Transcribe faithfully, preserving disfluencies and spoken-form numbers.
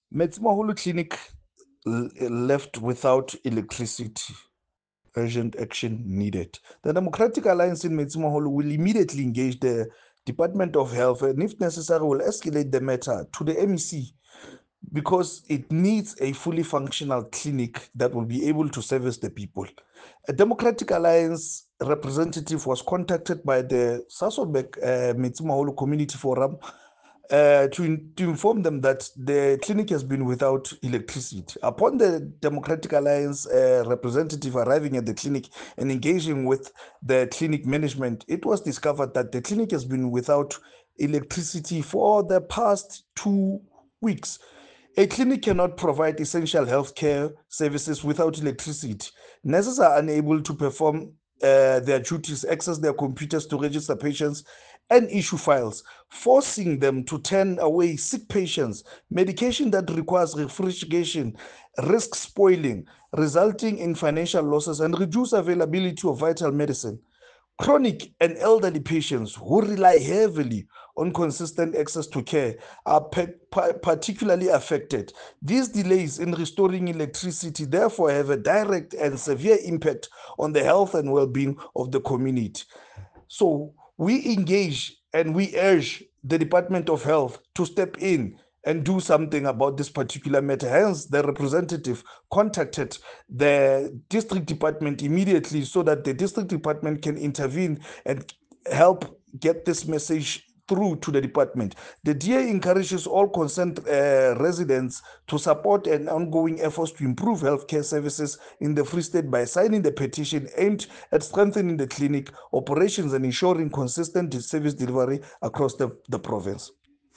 Metsimaholo Clinic l- left without electricity. Urgent action needed. The Democratic Alliance in Metsimaholo will immediately engage the Department of Health and, if necessary, will escalate the matter to the M E C because it needs a fully functional clinic that will be able to service the people. A Democratic Alliance representative was contacted by the Sasolburg uh, Metsimaholo Community Forum uh, to, in, to inform them that the clinic has been without electricity. Upon the Democratic Alliance uh, representative arriving at the clinic and engaging with the clinic management, it was discovered that the clinic has been without electricity for the past two weeks. A clinic cannot provide essential healthcare services without electricity. Nurses are unable to perform uh, their duties, access their computers to register patients, and issue files, forcing them to turn away sick patients. Medication that requires refrigeration risks spoiling, resulting in financial losses and reduced availability of vital medicine. Chronic and elderly patients who rely heavily on consistent access to care are pe- pa- particularly affected. These delays in restoring electricity therefore have a direct and severe impact on the health and well-being of the community. So we engage and we urge the Department of Health to step in and do something about this particular matter. Hence, the representative contacted the district department immediately so that the district department can intervene and help get this message through to the department. The D A encourages all concerned uh, residents to support an ongoing efforts to improve healthcare services in the Free State by signing the petition aimed at strengthening the clinic operations and ensuring consistent service delivery across the, the province.